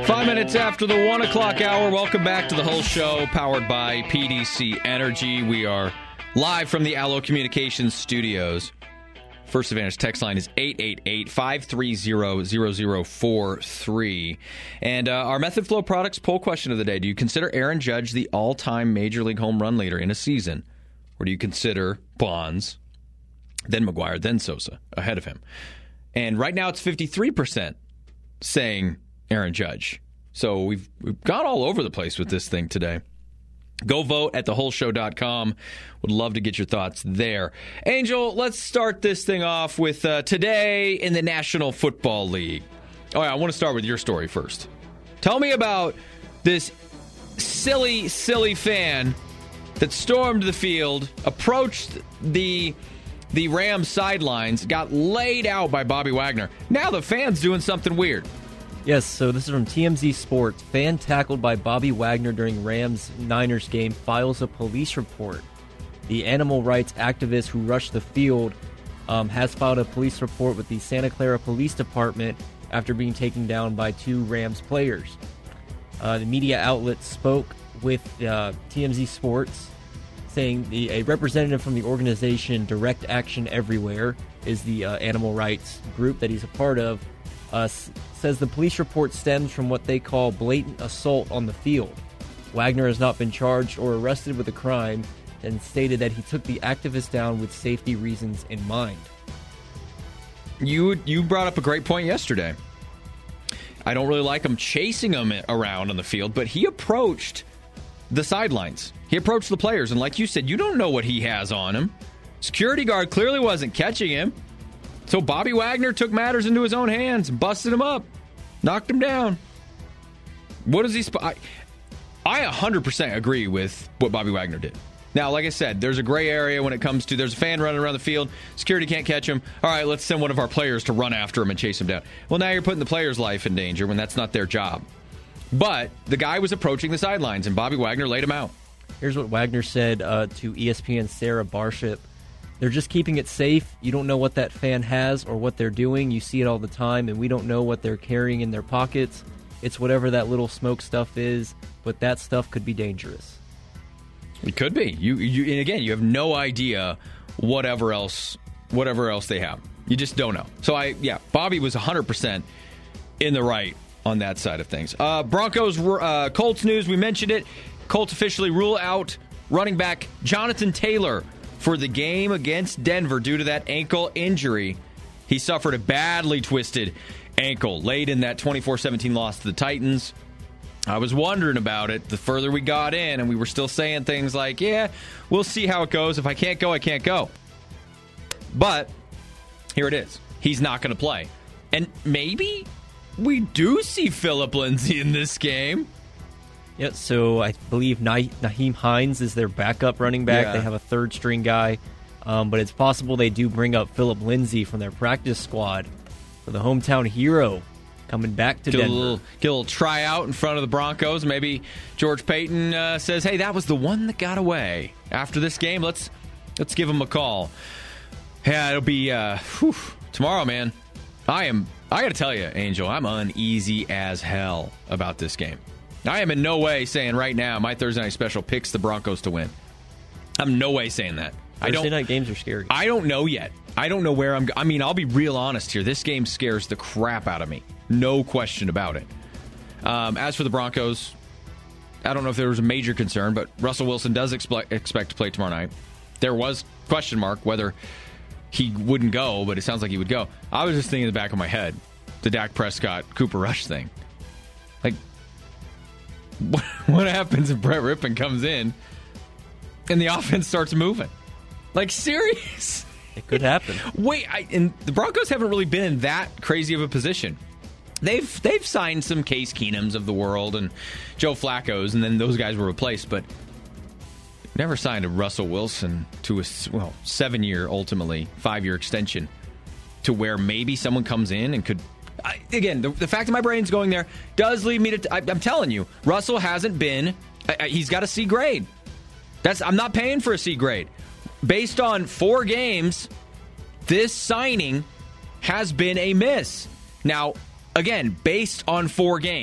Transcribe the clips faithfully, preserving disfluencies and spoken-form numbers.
Five minutes after the one o'clock hour, welcome back to the whole show, powered by P D C Energy. We are live from the Allo Communications studios. First Advantage text line is eight eight eight, five three zero, zero zero four three. And uh, our Method Flow Products poll question of the day: do you consider Aaron Judge the all-time Major League home run leader in a season? Or do you consider Bonds, then McGwire, then Sosa ahead of him? And right now it's fifty-three percent saying Aaron Judge. So we've we've gone all over the place with this thing today. Go vote at the whole show dot com. Would love to get your thoughts there. Angel, let's start this thing off with uh, today in the National Football League. All right, I want to start with your story first. Tell me about this silly, silly fan that stormed the field, approached the the Rams sidelines, got laid out by Bobby Wagner. Now the fan's doing something weird. Yes, so this is from T M Z Sports. Fan tackled by Bobby Wagner during Rams-Niners game files a police report. The animal rights activist who rushed the field um, has filed a police report with the Santa Clara Police Department after being taken down by two Rams players. Uh, the media outlet spoke with uh, T M Z Sports, saying the, a representative from the organization Direct Action Everywhere is the uh, animal rights group that he's a part of, uh, s- says the police report stems from what they call blatant assault on the field. Wagner has not been charged or arrested with a crime and stated that he took the activist down with safety reasons in mind. You you brought up a great point yesterday. I don't really like him chasing him around on the field, but he approached the sidelines. He approached the players, and like you said, you don't know what he has on him. Security guard clearly wasn't catching him. So Bobby Wagner took matters into his own hands, busted him up, knocked him down. What is he... Sp- I, I one hundred percent agree with what Bobby Wagner did. Now, like I said, there's a gray area when it comes to there's a fan running around the field, security can't catch him. All right, let's send one of our players to run after him and chase him down. Well, now you're putting the player's life in danger when that's not their job. But the guy was approaching the sidelines, and Bobby Wagner laid him out. Here's what Wagner said uh, to E S P N's Sarah Barship. They're just keeping it safe. You don't know what that fan has or what they're doing. You see it all the time, and we don't know what they're carrying in their pockets. It's whatever that little smoke stuff is, but that stuff could be dangerous. It could be. You, you and again, you have no idea whatever else, whatever else they have. You just don't know. So I, yeah, Bobby was one hundred percent in the right on that side of things. Uh, Broncos, uh, Colts news. We mentioned it. Colts officially rule out running back Jonathan Taylor for the game against Denver due to that ankle injury. He suffered a badly twisted ankle late in that twenty-four seventeen loss to the Titans. I was wondering about it the further we got in, and we were still saying things like, yeah, we'll see how it goes. If I can't go, I can't go. But here it is. He's not going to play. And maybe we do see Phillip Lindsay in this game. Yeah, so I believe Nah- Nyheim Hines is their backup running back. Yeah. They have a third-string guy, um, but it's possible they do bring up Phillip Lindsay from their practice squad for the hometown hero coming back to Get a, Denver. little, get a little tryout in front of the Broncos. Maybe George Payton uh, says, hey, that was the one that got away. After this game, let's let's give him a call. Yeah, it'll be uh, whew, tomorrow, man. I am, I got to tell you, Angel, I'm uneasy as hell about this game. I am in no way saying right now my Thursday night special picks the Broncos to win. I'm no way saying that. Thursday I don't, night games are scary. I don't know yet. I don't know where I'm... I mean, I'll be real honest here. This game scares the crap out of me. No question about it. Um, as for the Broncos, I don't know if there was a major concern, but Russell Wilson does expect, expect to play tomorrow night. There was question mark whether he wouldn't go, but it sounds like he would go. I was just thinking in the back of my head, the Dak Prescott, Cooper Rush thing. Like, what, what happens if Brett Rippon comes in and the offense starts moving? Like, serious? It could happen. Wait, I, and the Broncos haven't really been in that crazy of a position. They've they've signed some Case Keenums of the world and Joe Flacco's, and then those guys were replaced, but never signed a Russell Wilson to a well seven-year, ultimately five-year extension to where maybe someone comes in and could. I, again, the, the fact that my brain's going there does lead me to. I, I'm telling you, Russell hasn't been. I, I, he's got a C grade. That's I'm not paying for a C grade. Based on four games, this signing has been a miss. Now, again, based on four games.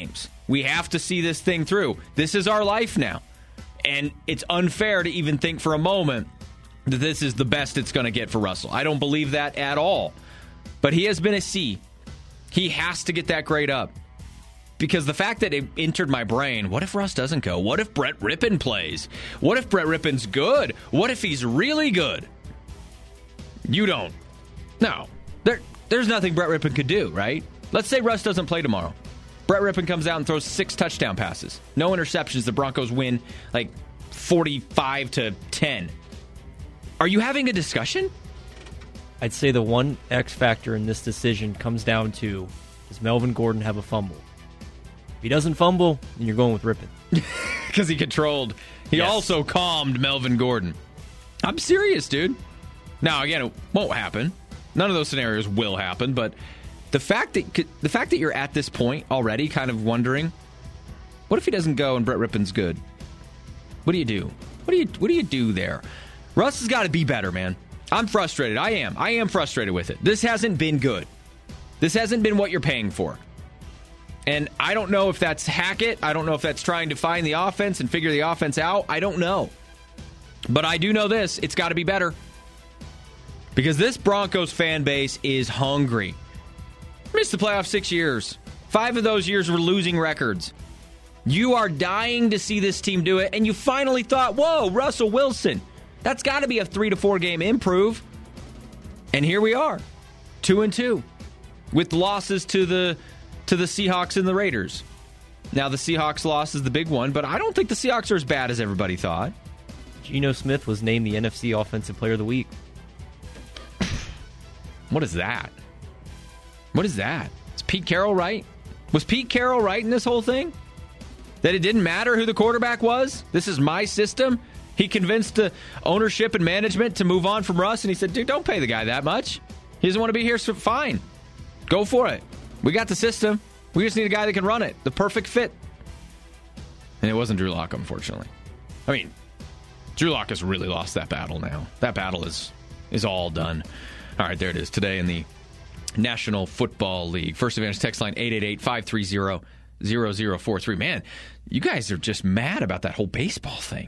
We have to see this thing through. This is our life now. And it's unfair to even think for a moment that this is the best it's going to get for Russell. I don't believe that at all. But he has been a C. He has to get that grade up. Because the fact that it entered my brain, what if Russ doesn't go? What if Brett Rippon plays? What if Brett Rippon's good? What if he's really good? You don't. No. There, there's nothing Brett Rippon could do, right? Let's say Russ doesn't play tomorrow. Brett Rippon comes out and throws six touchdown passes. No interceptions. The Broncos win like forty-five to ten. Are you having a discussion? I'd say the one X factor in this decision comes down to, does Melvin Gordon have a fumble? If he doesn't fumble, then you're going with Rippon. Because he controlled. He yes. also calmed Melvin Gordon. I'm serious, dude. Now, again, it won't happen. None of those scenarios will happen, but the fact that the fact that you're at this point already kind of wondering, what if he doesn't go and Brett Rippon's good? What do you do? What do you what do you do there? Russ has got to be better, man. I'm frustrated. I am. I am frustrated with it. This hasn't been good. This hasn't been what you're paying for. And I don't know if that's Hackett. I don't know if that's trying to find the offense and figure the offense out. I don't know. But I do know this. It's got to be better. Because this Broncos fan base is hungry. Missed the playoffs six years. Five of those years were losing records. You are dying to see this team do it, and you finally thought, whoa, Russell Wilson. That's got to be a three to four game improve. And here we are. Two and two. With losses to the to the Seahawks and the Raiders. Now the Seahawks loss is the big one, but I don't think the Seahawks are as bad as everybody thought. Geno Smith was named the N F C Offensive Player of the Week. What is that? What is that? Is Pete Carroll right? Was Pete Carroll right in this whole thing? That it didn't matter who the quarterback was? This is my system? He convinced the ownership and management to move on from Russ, and he said, dude, don't pay the guy that much. He doesn't want to be here, so fine. Go for it. We got the system. We just need a guy that can run it. The perfect fit. And it wasn't Drew Lock, unfortunately. I mean, Drew Lock has really lost that battle now. That battle is is all done. All right, there it is. Today in the National Football League. First Advantage text line eight eight eight, five three zero, zero zero four three. Man, you guys are just mad about that whole baseball thing.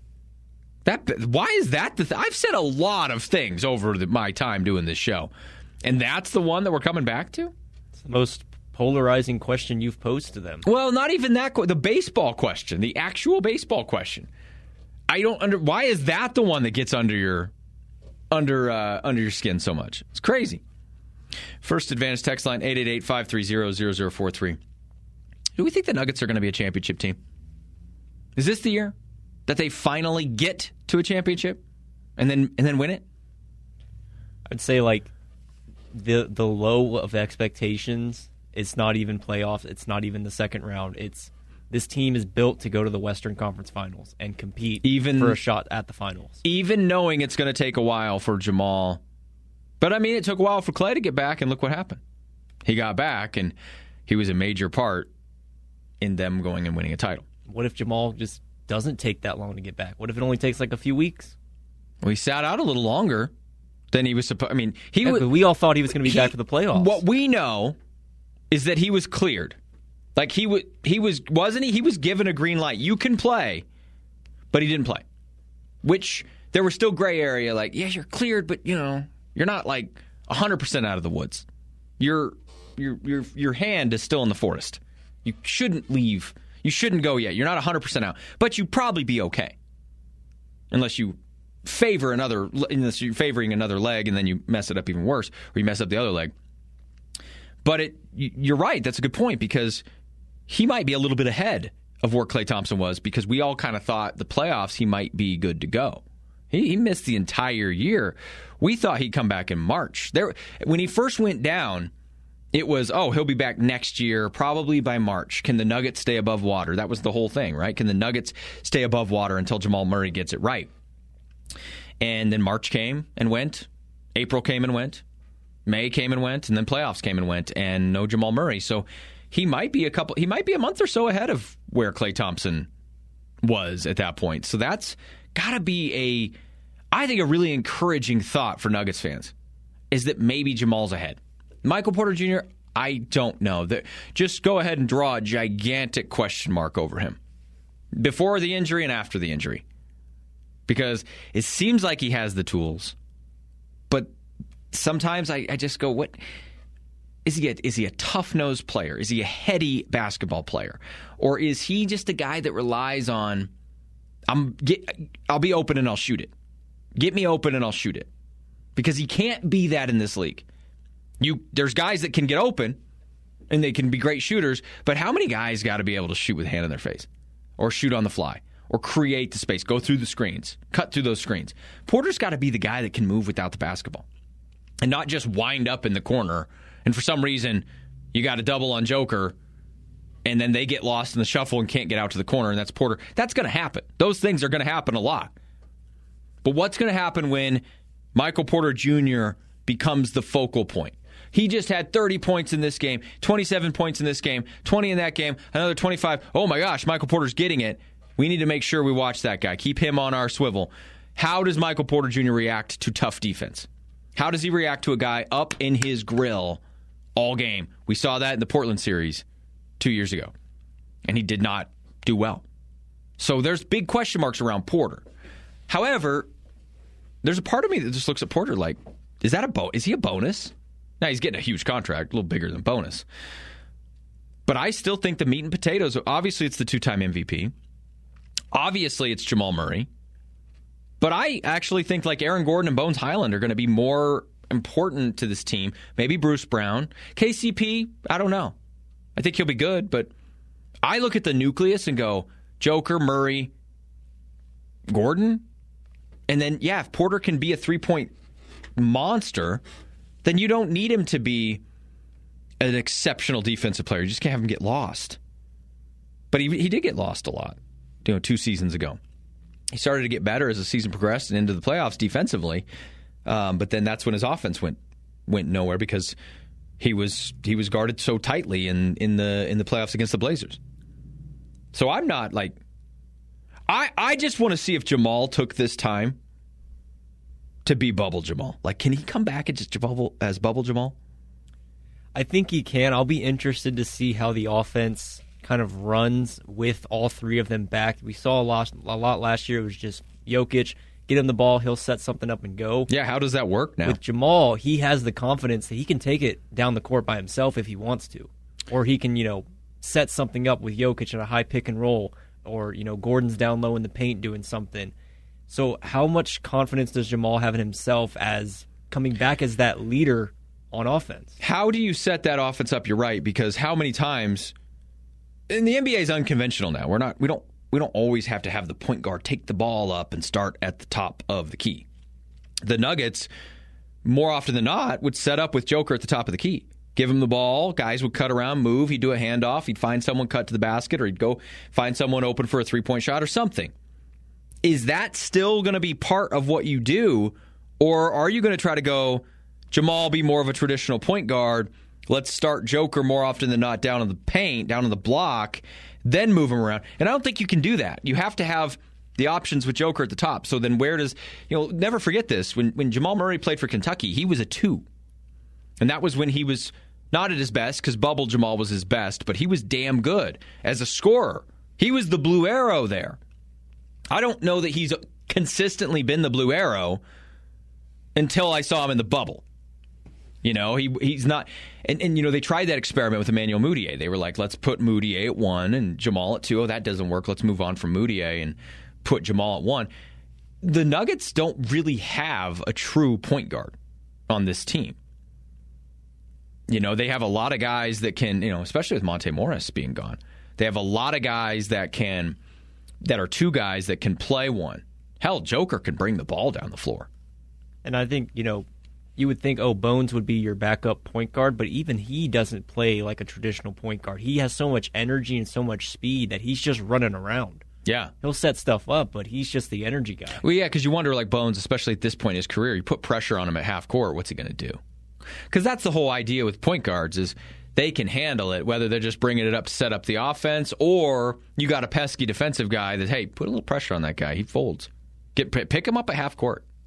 That why is that the th- I've said a lot of things over the, my time doing this show. And that's the one that we're coming back to? It's the most polarizing question you've posed to them. Well, not even that. The baseball question. The actual baseball question. I don't under. Why is that the one that gets under your under uh, under your skin so much? It's crazy. First Advantage text line eight eight eight, five three zero, zero zero four three. Do we think the Nuggets are going to be a championship team? Is this the year that they finally get to a championship and then and then win it? I'd say like the the low of expectations. It's not even playoffs. It's not even the second round. It's this team is built to go to the Western Conference Finals and compete even, for a shot at the finals. Even knowing it's going to take a while for Jamal. But, I mean, it took a while for Clay to get back, and look what happened. He got back, and he was a major part in them going and winning a title. What if Jamal just doesn't take that long to get back? What if it only takes like a few weeks? Well, he sat out a little longer than he was supposed. I mean, he yeah, was, we all thought he was going to be he, back for the playoffs. What we know is that he was cleared. Like he was, he was, wasn't he? He was given a green light. You can play, but he didn't play. Which there was still gray area. Like, yeah, you're cleared, but you know, you're not like one hundred percent out of the woods. Your your your your hand is still in the forest. You shouldn't leave. You shouldn't go yet. You're not one hundred percent out, but you'd probably be okay, unless you favor another. Unless you're favoring another leg, and then you mess it up even worse, or you mess up the other leg. But it, you're right. That's a good point because he might be a little bit ahead of where Klay Thompson was because we all kind of thought the playoffs he might be good to go. He, he missed the entire year. We thought he'd come back in March. There, when he first went down, it was, oh, he'll be back next year, probably by March. Can the Nuggets stay above water? That was the whole thing, right? Can the Nuggets stay above water until Jamal Murray gets it right? And then March came and went. April came and went. May came and went, and then playoffs came and went, and no Jamal Murray. So he might be a couple. He might be a month or so ahead of where Klay Thompson was at that point. So that's got to be a, I think, a really encouraging thought for Nuggets fans is that maybe Jamal's ahead. Michael Porter Junior, I don't know. Just go ahead and draw a gigantic question mark over him before the injury and after the injury. Because it seems like he has the tools, but sometimes I, I just go, what is he? A, is he a tough-nosed player? Is he a heady basketball player, or is he just a guy that relies on, I'm get, I'll be open and I'll shoot it. Get me open and I'll shoot it, because he can't be that in this league. You there's guys that can get open and they can be great shooters, but how many guys got to be able to shoot with a hand in their face, or shoot on the fly, or create the space, go through the screens, cut through those screens? Porter's got to be the guy that can move without the basketball and not just wind up in the corner. And for some reason, you got a double on Joker, and then they get lost in the shuffle and can't get out to the corner, and that's Porter. That's going to happen. Those things are going to happen a lot. But what's going to happen when Michael Porter Junior becomes the focal point? He just had thirty points in this game, twenty-seven points in this game, twenty in that game, another twenty-five. Oh my gosh, Michael Porter's getting it. We need to make sure we watch that guy. Keep him on our swivel. How does Michael Porter Junior react to tough defense? How does he react to a guy up in his grill all game? We saw that in the Portland series two years ago, and he did not do well. So there's big question marks around Porter. However, there's a part of me that just looks at Porter like, is that a bo- is he a bonus? Now, he's getting a huge contract, a little bigger than bonus. But I still think the meat and potatoes, obviously it's the two-time M V P. Obviously it's Jamal Murray. But I actually think like Aaron Gordon and Bones Highland are going to be more important to this team. Maybe Bruce Brown. K C P, I don't know. I think he'll be good, but I look at the nucleus and go, Joker, Murray, Gordon. And then, yeah, if Porter can be a three-point monster, then you don't need him to be an exceptional defensive player. You just can't have him get lost. But he he did get lost a lot, you know, two seasons ago. He started to get better as the season progressed and into the playoffs defensively, um, but then that's when his offense went went nowhere because he was he was guarded so tightly in, in the in the playoffs against the Blazers. So I'm not like I I just want to see if Jamal took this time to be Bubble Jamal. Like, can he come back and just bubble as Bubble Jamal? I think he can. I'll be interested to see how the offense kind of runs with all three of them back. We saw a lot, a lot last year. It was just Jokic, get him the ball, he'll set something up and go. Yeah, how does that work now? With Jamal, he has the confidence that he can take it down the court by himself if he wants to. Or he can, you know, set something up with Jokic in a high pick and roll. Or, you know, Gordon's down low in the paint doing something. So how much confidence does Jamal have in himself as coming back as that leader on offense? How do you set that offense up? You're right, because how many times, and the N B A is unconventional now. We're not we don't we don't always have to have the point guard take the ball up and start at the top of the key. The Nuggets, more often than not, would set up with Joker at the top of the key. Give him the ball, guys would cut around, move, he'd do a handoff, he'd find someone cut to the basket, or he'd go find someone open for a three-point shot or something. Is that still going to be part of what you do, or are you going to try to go, Jamal, be more of a traditional point guard, let's start Joker more often than not down in the paint, down in the block, then move him around? And I don't think you can do that. You have to have the options with Joker at the top. So then where does, you know, never forget this, when, when Jamal Murray played for Kentucky, he was a two. And that was when he was not at his best, because Bubble Jamal was his best, but he was damn good as a scorer. He was the blue arrow there. I don't know that he's consistently been the blue arrow until I saw him in the bubble. You know, he he's not, and, and you know, they tried that experiment with Emmanuel Mudiay. They were like, let's put Mudiay at one and Jamal at two. Oh, that doesn't work. Let's move on from Mudiay and put Jamal at one. The Nuggets don't really have a true point guard on this team. You know, they have a lot of guys that can, you know, especially with Monte Morris being gone, they have a lot of guys that can, that are two guys that can play one. Hell, Joker can bring the ball down the floor. And I think, you know, you would think, oh, Bones would be your backup point guard, but even he doesn't play like a traditional point guard. He has so much energy and so much speed that he's just running around. Yeah. He'll set stuff up, but he's just the energy guy. Well, yeah, because you wonder, like Bones, especially at this point in his career, you put pressure on him at half court, what's he going to do? Because that's the whole idea with point guards is they can handle it, whether they're just bringing it up to set up the offense, or you got a pesky defensive guy that, hey, put a little pressure on that guy. He folds. Get Pick him up at half court.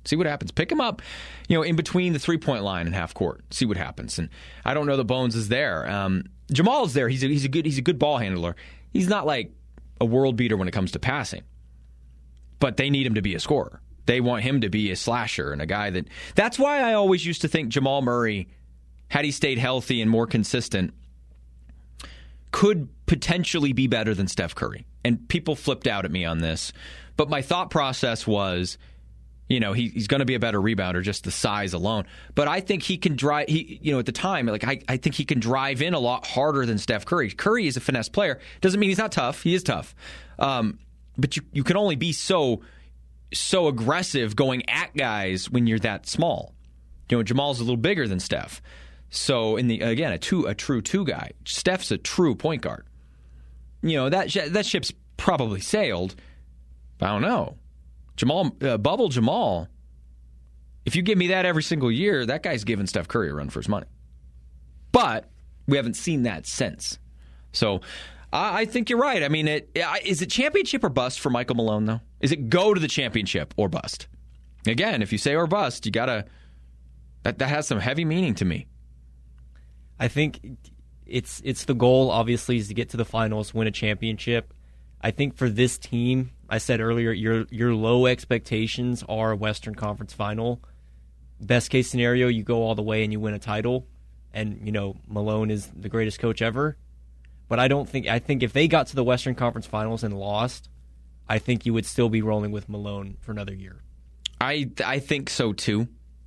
See what happens. Pick him up, you know, in between the three-point line and half court. See what happens. And I don't know that Bones is there. Um, Jamal is there. He's a, he's a good he's a good ball handler. He's not like a world beater when it comes to passing. But they need him to be a scorer. They want him to be a slasher and a guy that... That's why I always used to think Jamal Murray, had he stayed healthy and more consistent, could potentially be better than Steph Curry. And people flipped out at me on this. But my thought process was, you know, he, he's going to be a better rebounder, just the size alone. But I think he can drive, he, you know, at the time, like I, I think he can drive in a lot harder than Steph Curry. Curry is a finesse player. Doesn't mean he's not tough. He is tough. Um, but you, you can only be so so aggressive going at guys when you're that small. You know, Jamal's a little bigger than Steph. So, in the again, a two a true two guy. Steph's a true point guard. You know, that that ship's probably sailed. I don't know. Jamal, uh, Bubble Jamal, if you give me that every single year, that guy's giving Steph Curry a run for his money. But we haven't seen that since. So I, I think you're right. I mean, it, is it championship or bust for Michael Malone, though? Is it go to the championship or bust? Again, if you say or bust, you got to, that, that has some heavy meaning to me. I think it's it's the goal, obviously, is to get to the finals, win a championship. I think for this team, I said earlier, your your low expectations are a Western Conference final. Best case scenario, you go all the way and you win a title. And, you know, Malone is the greatest coach ever. But I don't think, I think if they got to the Western Conference finals and lost, I think you would still be rolling with Malone for another year. I I think so too.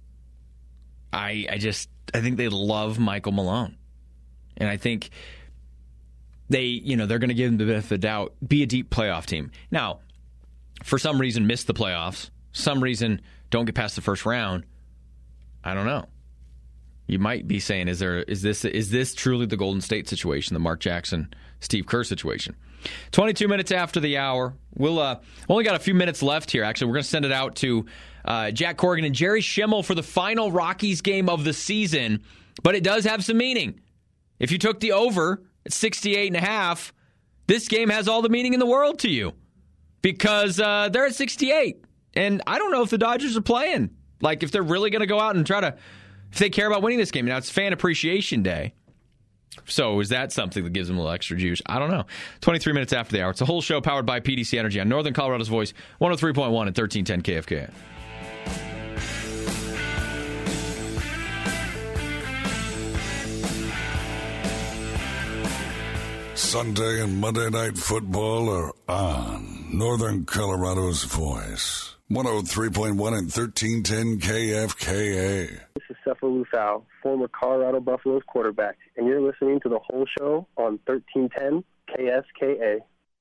I I just, I think they love Michael Malone. And I think they, you know, they're going to give him the benefit of the doubt, be a deep playoff team. Now, for some reason, miss the playoffs. Some reason, don't get past the first round. I don't know. You might be saying, is there is this is this truly the Golden State situation, the Mark Jackson, Steve Kerr situation? twenty-two minutes after the hour. We'll uh, only got a few minutes left here. Actually, we're going to send it out to uh, Jack Corrigan and Jerry Schimmel for the final Rockies game of the season. But it does have some meaning. If you took the over at sixty-eight and a half, this game has all the meaning in the world to you because uh, they're at sixty-eight. And I don't know if the Dodgers are playing. Like, if they're really going to go out and try to, if they care about winning this game. Now, it's Fan Appreciation Day. So is that something that gives them a little extra juice? I don't know. twenty-three minutes after the hour. It's a whole show powered by P D C Energy on Northern Colorado's Voice, one oh three point one and thirteen ten K F K. Sunday and Monday Night Football are on Northern Colorado's Voice, one oh three point one and thirteen ten K F K A. This is Cephalou Lufau, former Colorado Buffaloes quarterback, and you're listening to the whole show on thirteen ten K S K A.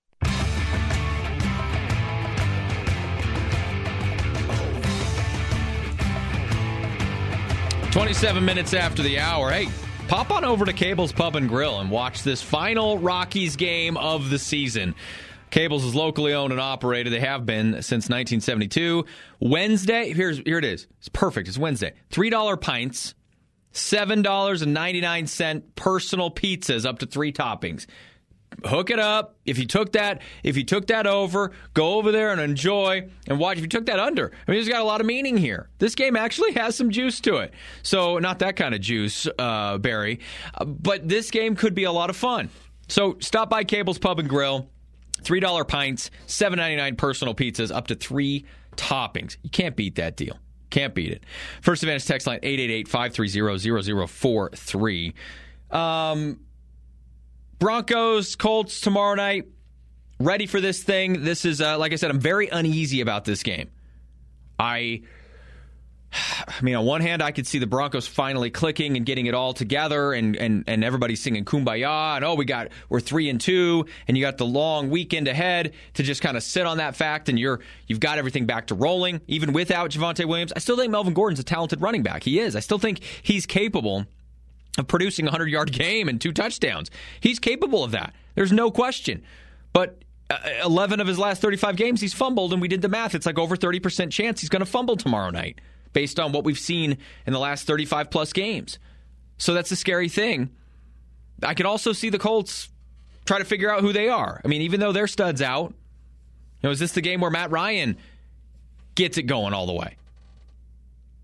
twenty-seven minutes after the hour. Hey, pop on over to Cable's Pub and Grill and watch this final Rockies game of the season. Cable's is locally owned and operated. They have been since nineteen seventy-two. Wednesday, here's here it is. It's perfect. It's Wednesday. three dollar pints, seven dollars and ninety-nine cents personal pizzas up to three toppings. Hook it up. If you took that, if you took that over, go over there and enjoy and watch. If you took that under, I mean, it's got a lot of meaning here. This game actually has some juice to it. So not that kind of juice, uh, Barry, uh, but this game could be a lot of fun. So stop by Cable's Pub and Grill. three dollar pints, seven ninety-nine personal pizzas, up to three toppings. You can't beat that deal. Can't beat it. First Advantage text line eight eight eight, five three zero, zero zero four three. Um, Broncos, Colts tomorrow night. Ready for this thing. This is, uh, like I said, I'm very uneasy about this game. I... I mean, on one hand, I could see the Broncos finally clicking and getting it all together, and and and everybody's singing Kumbaya, and oh, we got we're three and two, and you got the long weekend ahead to just kind of sit on that fact, and you're you've got everything back to rolling, even without Javonte Williams. I still think Melvin Gordon's a talented running back. He is. I still think he's capable of producing a hundred-yard game and two touchdowns. He's capable of that. There's no question. But uh, eleven of his last thirty-five games, he's fumbled, and we did the math. It's like over thirty percent chance he's going to fumble tomorrow night, based on what we've seen in the last thirty-five plus games. So that's a scary thing. I could also see the Colts try to figure out who they are. I mean, even though their stud's out, you know, is this the game where Matt Ryan gets it going all the way?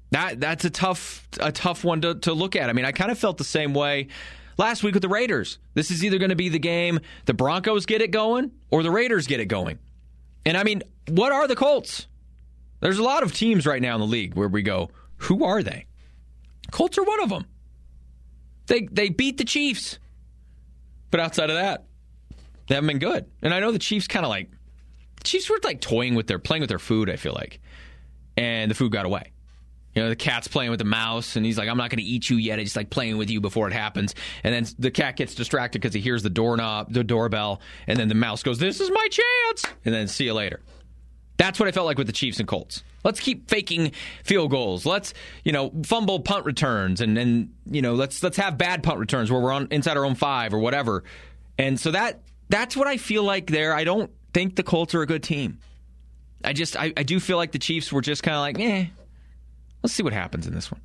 That that's a tough a tough one to, to look at. I mean, I kind of felt the same way last week with the Raiders. This is either going to be the game the Broncos get it going or the Raiders get it going. And I mean, what are the Colts? There's a lot of teams right now in the league where we go, who are they? Colts are one of them. They they beat the Chiefs. But outside of that, they haven't been good. And I know the Chiefs kind of like, the Chiefs were like toying with their, playing with their food, I feel like. And the food got away. You know, the cat's playing with the mouse, and he's like, I'm not going to eat you yet. It's like playing with you before it happens. And then the cat gets distracted because he hears the doorknob, the doorbell, and then the mouse goes, this is my chance. And then see you later. That's what I felt like with the Chiefs and Colts. Let's keep faking field goals. Let's, you know, fumble punt returns, and then, you know, let's let's have bad punt returns where we're on inside our own five or whatever. And so that that's what I feel like there. I don't think the Colts are a good team. I just I, I do feel like the Chiefs were just kind of like, eh. Let's see what happens in this one.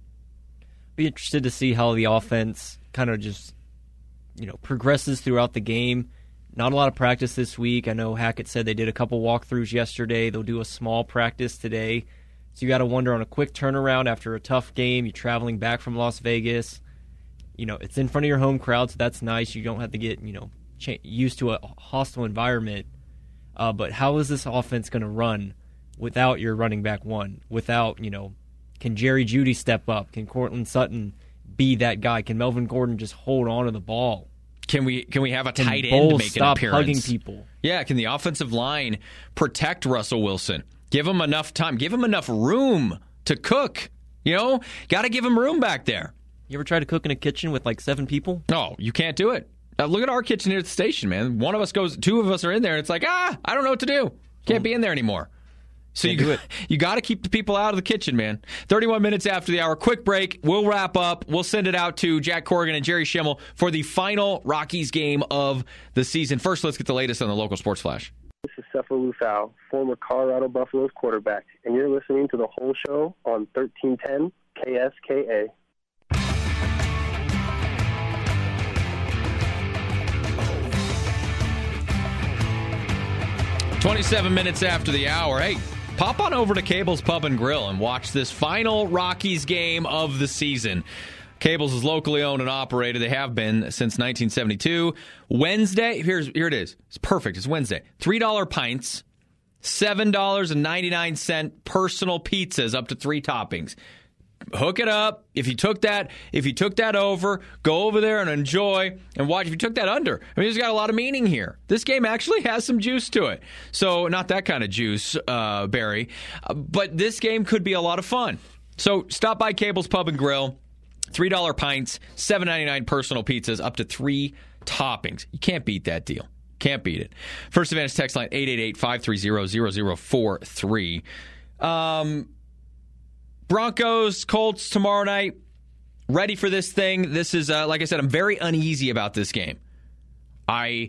Be interested to see how the offense kind of just, you know, progresses throughout the game. Not a lot of practice this week. I know Hackett said they did a couple walkthroughs yesterday. They'll do a small practice today. So you got to wonder on a quick turnaround after a tough game. You're traveling back from Las Vegas. You know, it's in front of your home crowd, so that's nice. You don't have to get, you know, cha- used to a hostile environment. Uh, but how is this offense going to run without your running back one? Without, you know, can Jerry Jeudy step up? Can Cortland Sutton be that guy? Can Melvin Gordon just hold on to the ball? Can we can we have a can tight Bowles end make stop an appearance? Hugging people? Yeah, can the offensive line protect Russell Wilson? Give him enough time. Give him enough room to cook. You know, got to give him room back there. You ever try to cook in a kitchen with like seven people? No, you can't do it. Now, look at our kitchen here at the station, man. One of us goes, two of us are in there. It's like, ah, I don't know what to do. Can't be in there anymore. So you, do it. you got to keep the people out of the kitchen, man. thirty-one minutes after the hour. Quick break. We'll wrap up. We'll send it out to Jack Corrigan and Jerry Schimmel for the final Rockies game of the season. First, let's get the latest on the local sports flash. This is Cephalou Lufau, former Colorado Buffaloes quarterback, and you're listening to the whole show on thirteen ten K S K A. twenty-seven minutes after the hour. Hey, pop on over to Cable's Pub and Grill and watch this final Rockies game of the season. Cable's is locally owned and operated. They have been since nineteen seventy-two. Wednesday, here's here it is. It's perfect. It's Wednesday. three dollar pints, seven dollars and ninety-nine cents personal pizzas up to three toppings. Hook it up. If you took that, if you took that over, go over there and enjoy and watch. If you took that under, I mean, it's got a lot of meaning here. This game actually has some juice to it. So not that kind of juice, uh, Barry, uh, but this game could be a lot of fun. So stop by Cable's Pub and Grill. three dollar pints, seven ninety-nine personal pizzas, up to three toppings. You can't beat that deal. Can't beat it. First Advantage text line eight eight eight, five three zero, zero zero four three. Um... Broncos, Colts tomorrow night. Ready for this thing. This is, uh, like I said, I'm very uneasy about this game. I,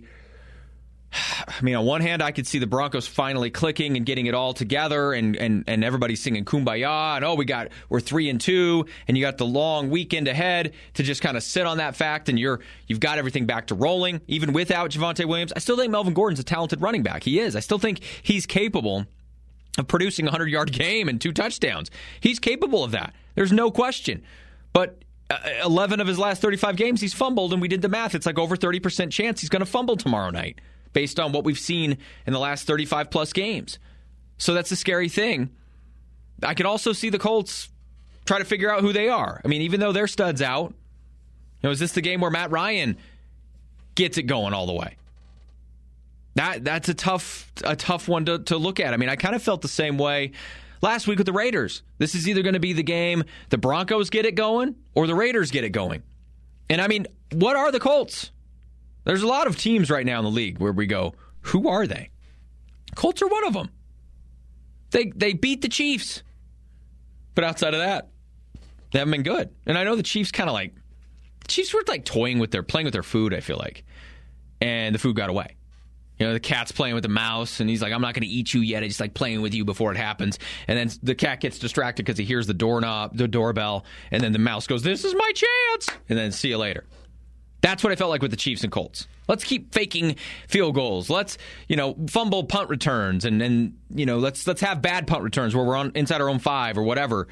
I mean, on one hand, I could see the Broncos finally clicking and getting it all together, and and and everybody singing Kumbaya, and oh, we got we're three and two, and you got the long weekend ahead to just kind of sit on that fact, and you're you've got everything back to rolling, even without Javonte Williams. I still think Melvin Gordon's a talented running back. He is. I still think he's capable of producing a hundred-yard game and two touchdowns. He's capable of that. There's no question. But uh, eleven of his last thirty-five games, he's fumbled, and we did the math. It's like over thirty percent chance he's going to fumble tomorrow night based on what we've seen in the last thirty-five-plus games. So that's a scary thing. I could also see the Colts try to figure out who they are. I mean, even though their stud's out, you know, is this the game where Matt Ryan gets it going all the way? That that's a tough a tough one to, to look at. I mean, I kind of felt the same way last week with the Raiders. This is either going to be the game the Broncos get it going or the Raiders get it going. And I mean, what are the Colts? There's a lot of teams right now in the league where we go, who are they? Colts are one of them. They they beat the Chiefs. But outside of that, they haven't been good. And I know the Chiefs kind of like, the Chiefs were like toying with their, playing with their food, I feel like. And the food got away. You know, the cat's playing with the mouse, and he's like, I'm not going to eat you yet. It's like playing with you before it happens. And then the cat gets distracted because he hears the doorknob, the doorbell, and then the mouse goes, this is my chance. And then see you later. That's what I felt like with the Chiefs and Colts. Let's keep faking field goals. Let's, you know, fumble punt returns, and then, you know, let's let's have bad punt returns where we're on inside our own five or whatever.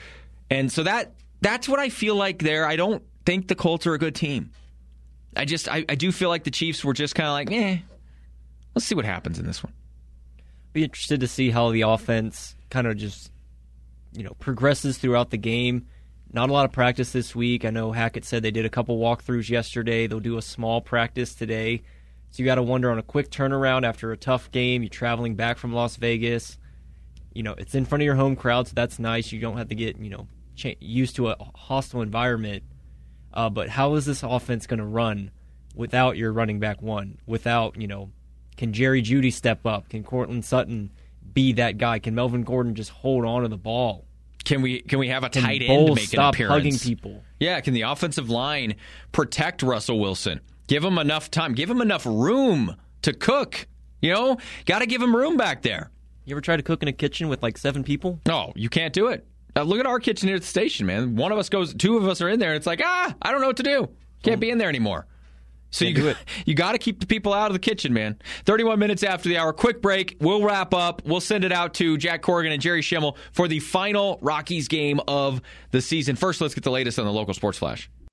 And so that that's what I feel like there. I don't think the Colts are a good team. I just I, I do feel like the Chiefs were just kind of like, eh, let's see what happens in this one. Be interested to see how the offense kind of just, you know, progresses throughout the game. Not a lot of practice this week. I know Hackett said they did a couple walkthroughs yesterday. They'll do a small practice today. So you got to wonder on a quick turnaround after a tough game. You're traveling back from Las Vegas. You know, it's in front of your home crowd, so that's nice. You don't have to get, you know, cha- used to a hostile environment. Uh, but how is this offense going to run without your running back one? Without, you know, can Jerry Jeudy step up? Can Cortland Sutton be that guy? Can Melvin Gordon just hold on to the ball? Can we can we have a Can tight end Bowles make an stop appearance? hugging people? Yeah, can the offensive line protect Russell Wilson? Give him enough time. Give him enough room to cook. You know, got to give him room back there. You ever try to cook in a kitchen with like seven people? No, you can't do it. Now, look at our kitchen here at the station, man. One of us goes, two of us are in there, and it's like, ah, I don't know what to do. Can't be in there anymore. So Can't you do it. you got to keep the people out of the kitchen, man. thirty-one minutes after the hour. Quick break. We'll wrap up. We'll send it out to Jack Corrigan and Jerry Schimmel for the final Rockies game of the season. First, let's get the latest on the local sports flash.